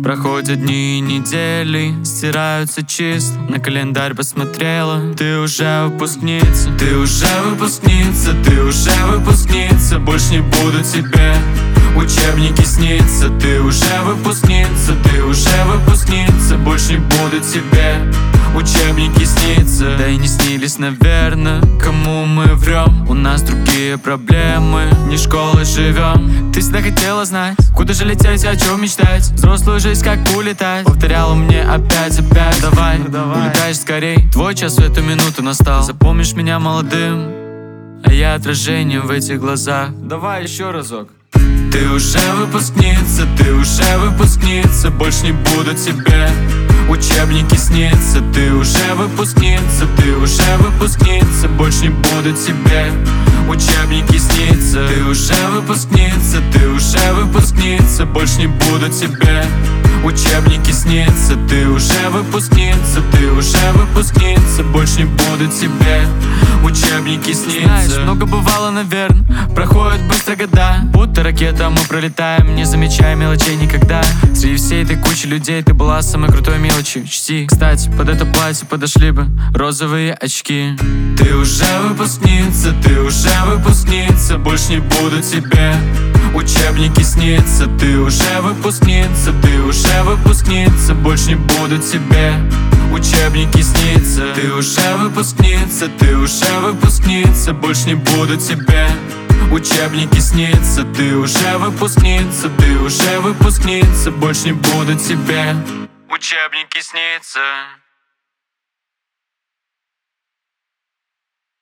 Проходят дни и недели, стираются числа. На календарь посмотрела, ты уже выпускница. Ты уже выпускница, ты уже выпускница. Больше не буду тебе учебники снится. Ты уже выпускница, ты уже выпускница. Больше не буду тебе учебники снится. Да и не снились, наверное, кому мы врем. У нас другие проблемы, не школой живем. Ты всегда хотела знать, куда же лететь, о чем мечтать. Взрослую жизнь как улетать. Повторяла мне опять, давай, улетаешь скорей. Твой час в эту минуту настал. Запомнишь меня молодым, а я отражением в этих глазах. Давай еще разок. Ты уже выпускница, ты уже выпускница. Больше не буду тебе учебники снится. Ты уже выпускница, ты уже выпускница. Больше не буду тебе учебники снится. Ты уже выпускница, ты уже выпускница. Больше не буду тебе учебники снится. Ты уже выпускница, ты уже выпускница. Больше не буду тебе учебники снится. Знаешь, много бывало, наверное, проходят быстро года. Будто ракета мы пролетаем, не замечая мелочей никогда. Среди всей этой кучи людей ты была самой крутой мелочью. Чти, кстати, под это платье подошли бы розовые очки. Ты уже выпускница, ты уже выпускница. Больше не буду тебе учебники снится. Ты уже выпускница, ты уже выпускница. Больше не буду тебе учебники снится. Ты уже выпускница, ты уже выпускница. Больше не буду тебе учебники снится. Ты уже выпускница, ты уже выпускница. Больше не буду тебе учебники снится.